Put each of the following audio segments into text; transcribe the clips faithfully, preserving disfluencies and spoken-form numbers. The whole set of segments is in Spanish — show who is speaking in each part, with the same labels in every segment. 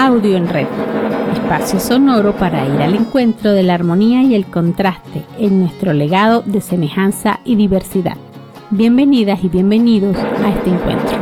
Speaker 1: Audio en Red, espacio sonoro para ir al encuentro de la armonía y el contraste en nuestro legado de semejanza y diversidad. Bienvenidas y bienvenidos a este encuentro.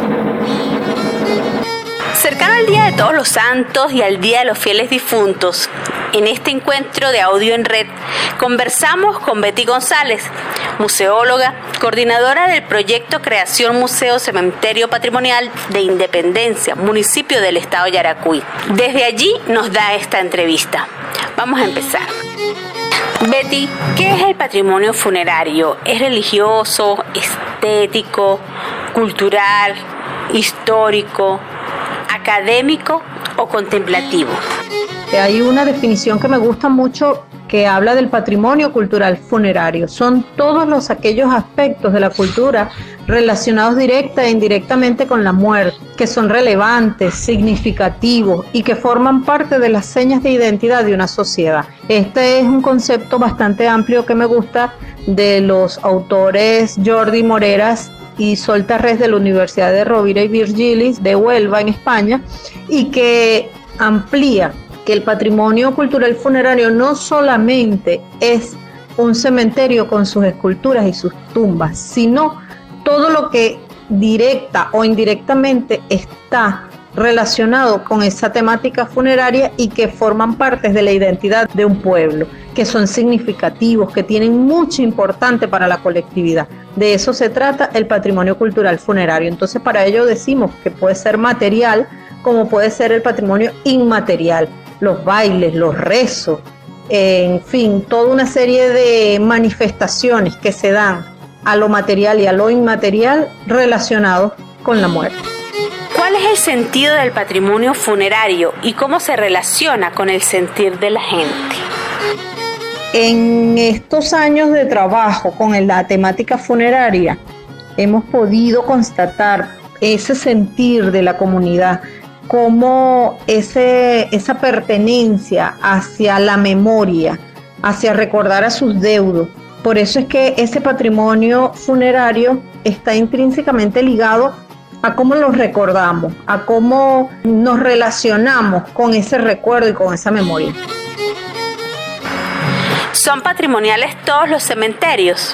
Speaker 2: Cercano al Día de Todos los Santos y al Día de los Fieles Difuntos, en este encuentro de Audio en Red, conversamos con Betty González, museóloga, coordinadora del proyecto Creación Museo Cementerio Patrimonial de Independencia, municipio del estado de Yaracuy. Desde allí nos da esta entrevista. Vamos a empezar. Betty, ¿qué es el patrimonio funerario? ¿Es religioso, estético, cultural, histórico, académico o contemplativo?
Speaker 3: Hay una definición que me gusta mucho que habla del patrimonio cultural funerario. Son todos los aquellos aspectos de la cultura relacionados directa e indirectamente con la muerte, que son relevantes, significativos y que forman parte de las señas de identidad de una sociedad. Este es un concepto bastante amplio que me gusta de los autores Jordi Moreras y Sol Tarrés de la Universidad de Rovira y Virgilis de Huelva en España, y que amplía que el patrimonio cultural funerario no solamente es un cementerio con sus esculturas y sus tumbas, sino todo lo que directa o indirectamente está relacionado con esa temática funeraria y que forman parte de la identidad de un pueblo, que son significativos, que tienen mucha importancia para la colectividad. De eso se trata el patrimonio cultural funerario. Entonces, para ello decimos que puede ser material como puede ser el patrimonio inmaterial, los bailes, los rezos, en fin, toda una serie de manifestaciones que se dan a lo material y a lo inmaterial relacionados con la muerte.
Speaker 2: ¿Cuál es el sentido del patrimonio funerario y cómo se relaciona con el sentir de la gente?
Speaker 3: En estos años de trabajo con la temática funeraria, hemos podido constatar ese sentir de la comunidad, como ese, esa pertenencia hacia la memoria, hacia recordar a sus deudos. Por eso es que ese patrimonio funerario está intrínsecamente ligado a cómo los recordamos, a cómo nos relacionamos con ese recuerdo y con esa memoria.
Speaker 2: ¿Son patrimoniales todos los cementerios?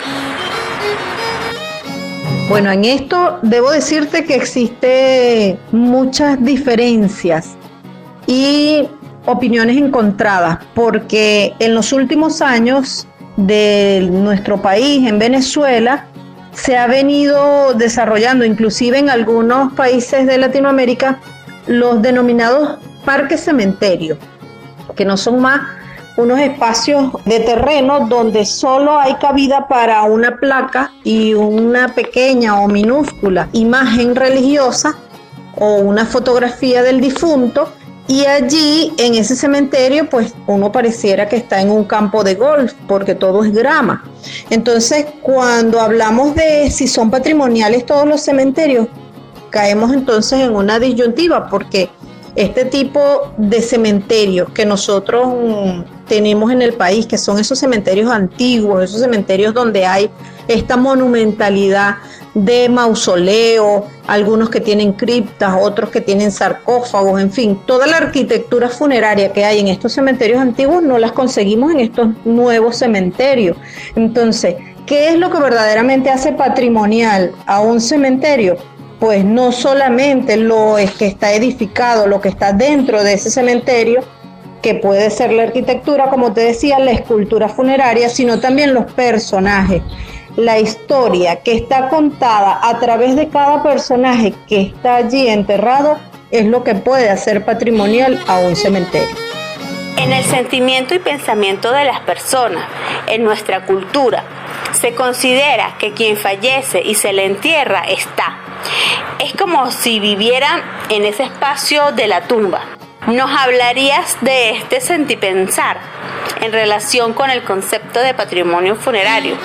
Speaker 3: Bueno, en esto debo decirte que existen muchas diferencias y opiniones encontradas, porque en los últimos años de nuestro país, en Venezuela, se ha venido desarrollando, inclusive en algunos países de Latinoamérica, los denominados parques cementerios, que no son más unos espacios de terreno donde solo hay cabida para una placa y una pequeña o minúscula imagen religiosa o una fotografía del difunto, y allí en ese cementerio pues uno pareciera que está en un campo de golf porque todo es grama. Entonces, cuando hablamos de si son patrimoniales todos los cementerios, caemos entonces en una disyuntiva, porque este tipo de cementerios que nosotros mm, tenemos en el país, que son esos cementerios antiguos, esos cementerios donde hay esta monumentalidad de mausoleos, algunos que tienen criptas, otros que tienen sarcófagos, en fin, toda la arquitectura funeraria que hay en estos cementerios antiguos no las conseguimos en estos nuevos cementerios. Entonces, ¿qué es lo que verdaderamente hace patrimonial a un cementerio? Pues no solamente lo es que está edificado, lo que está dentro de ese cementerio, que puede ser la arquitectura, como te decía, la escultura funeraria, sino también los personajes, la historia que está contada a través de cada personaje que está allí enterrado, es lo que puede hacer patrimonial a un cementerio.
Speaker 2: En el sentimiento y pensamiento de las personas, en nuestra cultura, se considera que quien fallece y se le entierra está. Es como si vivieran en ese espacio de la tumba. ¿Nos hablarías de este sentipensar en relación con el concepto de patrimonio funerario?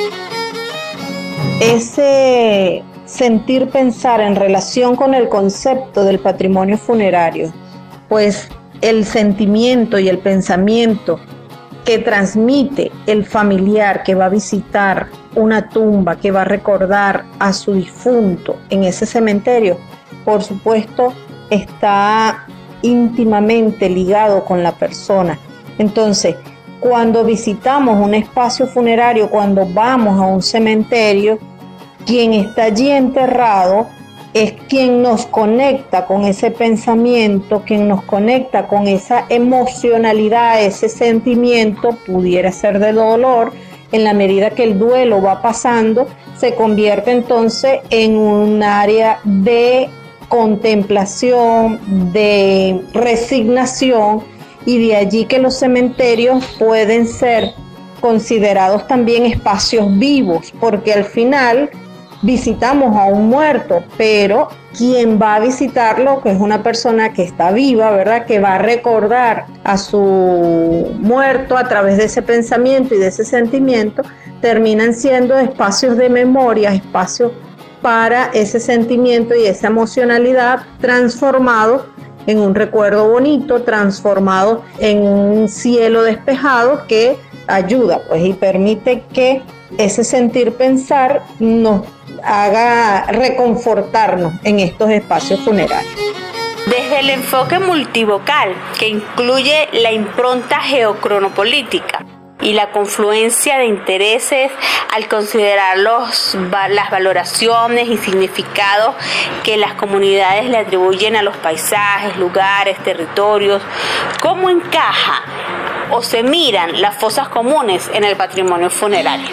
Speaker 3: Ese sentir pensar en relación con el concepto del patrimonio funerario, pues el sentimiento y el pensamiento que transmite el familiar que va a visitar una tumba, que va a recordar a su difunto en ese cementerio, por supuesto está íntimamente ligado con la persona. Entonces, cuando visitamos un espacio funerario, cuando vamos a un cementerio, quien está allí enterrado es quien nos conecta con ese pensamiento, quien nos conecta con esa emocionalidad, ese sentimiento, pudiera ser de dolor. En la medida que el duelo va pasando, se convierte entonces en un área de contemplación, de resignación, y de allí que los cementerios pueden ser considerados también espacios vivos, porque al final visitamos a un muerto, pero quien va a visitarlo, que es una persona que está viva, ¿verdad?, que va a recordar a su muerto a través de ese pensamiento y de ese sentimiento, terminan siendo espacios de memoria, espacios para ese sentimiento y esa emocionalidad transformados en un recuerdo bonito, transformado en un cielo despejado que ayuda, pues, y permite que ese sentir pensar nos haga reconfortarnos en estos espacios funerarios.
Speaker 2: Desde el enfoque multivocal, que incluye la impronta geocronopolítica y la confluencia de intereses al considerar los, las valoraciones y significados que las comunidades le atribuyen a los paisajes, lugares, territorios, ¿cómo encaja o se miran las fosas comunes en el patrimonio funerario?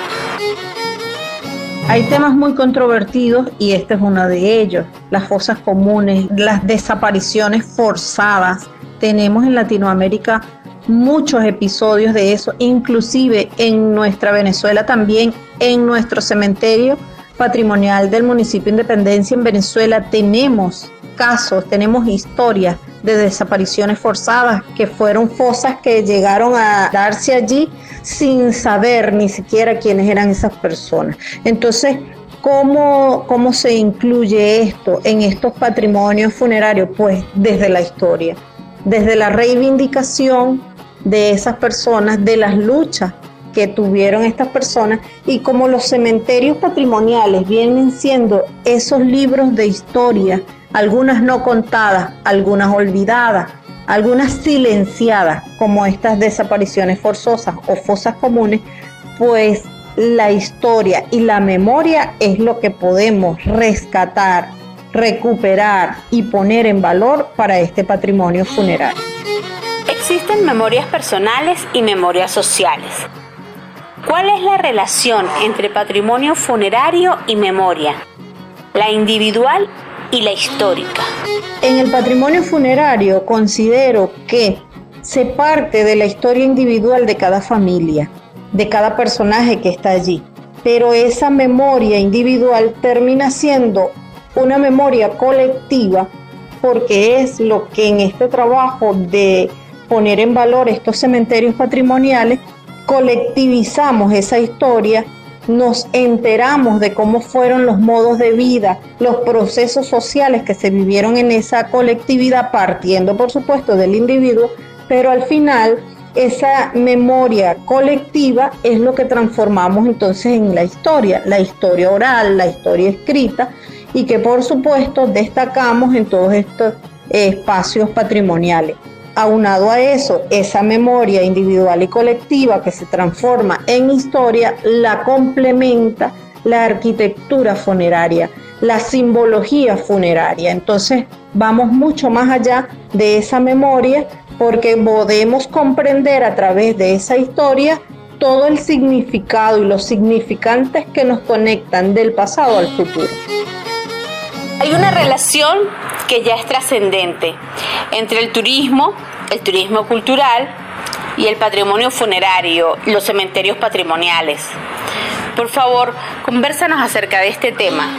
Speaker 3: Hay temas muy controvertidos y este es uno de ellos, las fosas comunes, las desapariciones forzadas. Tenemos en Latinoamérica muchos episodios de eso, inclusive en nuestra Venezuela también, en nuestro cementerio patrimonial del municipio Independencia en Venezuela tenemos casos, tenemos historias de desapariciones forzadas, que fueron fosas que llegaron a darse allí sin saber ni siquiera quiénes eran esas personas. Entonces, ¿cómo, cómo se incluye esto en estos patrimonios funerarios? Pues desde la historia, desde la reivindicación de esas personas, de las luchas que tuvieron estas personas, y como los cementerios patrimoniales vienen siendo esos libros de historia, algunas no contadas, algunas olvidadas, algunas silenciadas, como estas desapariciones forzosas o fosas comunes, pues la historia y la memoria es lo que podemos rescatar, recuperar y poner en valor para este patrimonio funerario.
Speaker 2: Existen memorias personales y memorias sociales. ¿Cuál es la relación entre patrimonio funerario y memoria? La individual y la histórica.
Speaker 3: En el patrimonio funerario considero que se parte de la historia individual de cada familia, de cada personaje que está allí, pero esa memoria individual termina siendo una memoria colectiva, porque es lo que en este trabajo de poner en valor estos cementerios patrimoniales, colectivizamos esa historia, nos enteramos de cómo fueron los modos de vida, los procesos sociales que se vivieron en esa colectividad, partiendo por supuesto del individuo, pero al final esa memoria colectiva es lo que transformamos entonces en la historia, la historia oral, la historia escrita, y que por supuesto destacamos en todos estos espacios patrimoniales. Aunado a eso, esa memoria individual y colectiva que se transforma en historia, la complementa la arquitectura funeraria, la simbología funeraria. Entonces, vamos mucho más allá de esa memoria, porque podemos comprender a través de esa historia todo el significado y los significantes que nos conectan del pasado al futuro.
Speaker 2: Hay una relación que ya es trascendente entre el turismo, el turismo cultural y el patrimonio funerario, los cementerios patrimoniales. Por favor, convérsanos acerca de este tema.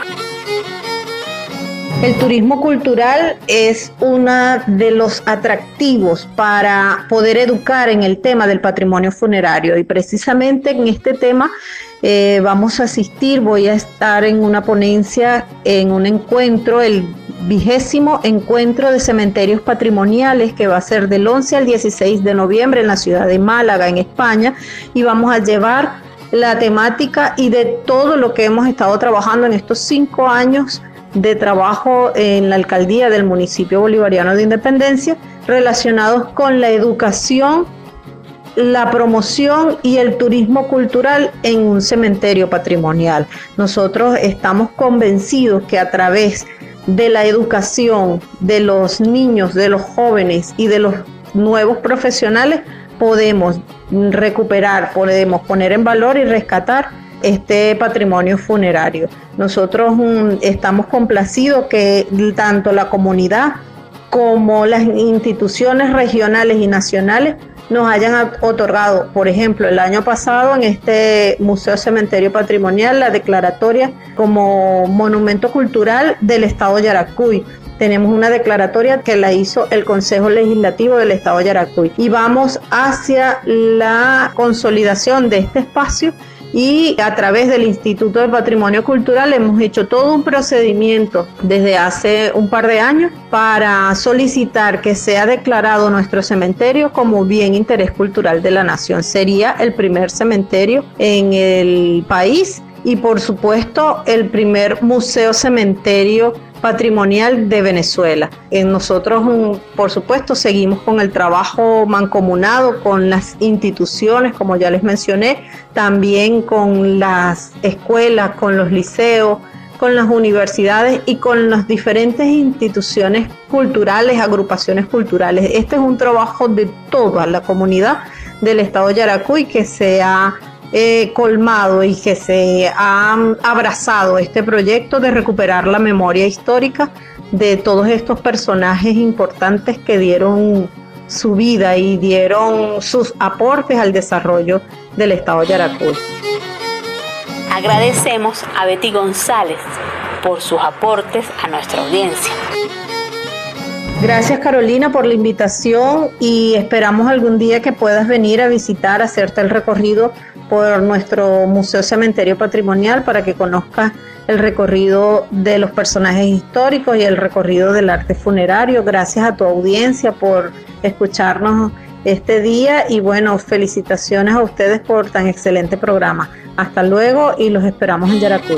Speaker 3: El turismo cultural es uno de los atractivos para poder educar en el tema del patrimonio funerario, y precisamente en este tema eh, vamos a asistir, voy a estar en una ponencia, en un encuentro, el vigésimo encuentro de cementerios patrimoniales, que va a ser del once al dieciséis de noviembre en la ciudad de Málaga, en España, y vamos a llevar la temática y de todo lo que hemos estado trabajando en estos cinco años de trabajo en la alcaldía del municipio bolivariano de Independencia relacionados con la educación, la promoción y el turismo cultural en un cementerio patrimonial. Nosotros estamos convencidos que a través de la educación de los niños, de los jóvenes y de los nuevos profesionales podemos recuperar, podemos poner en valor y rescatar este patrimonio funerario. Nosotros um, estamos complacidos que tanto la comunidad como las instituciones regionales y nacionales nos hayan otorgado, por ejemplo, el año pasado en este Museo Cementerio Patrimonial, la declaratoria como Monumento Cultural del Estado Yaracuy. Tenemos una declaratoria que la hizo el Consejo Legislativo del Estado Yaracuy y vamos hacia la consolidación de este espacio, y a través del Instituto de Patrimonio Cultural hemos hecho todo un procedimiento desde hace un par de años para solicitar que sea declarado nuestro cementerio como bien interés cultural de la nación. Sería el primer cementerio en el país y por supuesto el primer museo cementerio patrimonial de Venezuela. Nosotros, por supuesto, seguimos con el trabajo mancomunado con las instituciones, como ya les mencioné, también con las escuelas, con los liceos, con las universidades y con las diferentes instituciones culturales, agrupaciones culturales. Este es un trabajo de toda la comunidad del Estado Yaracuy que se ha Eh, colmado y que se ha abrazado este proyecto de recuperar la memoria histórica de todos estos personajes importantes que dieron su vida y dieron sus aportes al desarrollo del Estado Yaracuy.
Speaker 2: Agradecemos a Betty González por sus aportes a nuestra audiencia.
Speaker 3: Gracias, Carolina, por la invitación y esperamos algún día que puedas venir a visitar, hacerte el recorrido por nuestro Museo Cementerio Patrimonial para que conozcas el recorrido de los personajes históricos y el recorrido del arte funerario. Gracias a tu audiencia por escucharnos este día y bueno, felicitaciones a ustedes por tan excelente programa. Hasta luego y los esperamos en Yaracuy.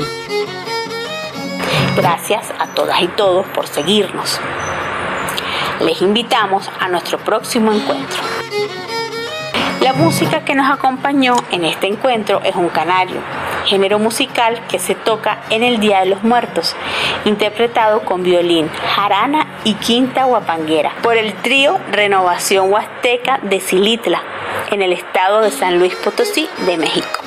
Speaker 2: Gracias a todas y todos por seguirnos. Les invitamos a nuestro próximo encuentro. La música que nos acompañó en este encuentro es un canario, género musical que se toca en el Día de los Muertos, interpretado con violín, jarana y quinta huapanguera por el trío Renovación Huasteca de Xilitla, en el estado de San Luis Potosí de México.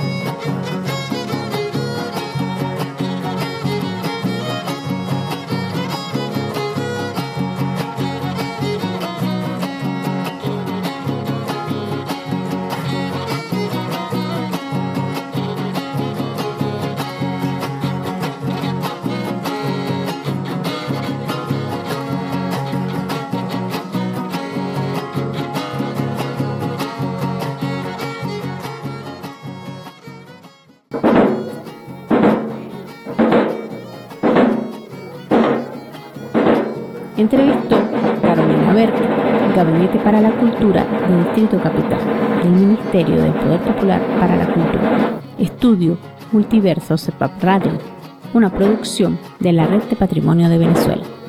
Speaker 1: Entrevistó Carolina Berti, Gabinete para la Cultura del Distrito Capital, del Ministerio del Poder Popular para la Cultura. Estudio Multiverso C E P A P Radio, una producción de la Red de Patrimonio de Venezuela.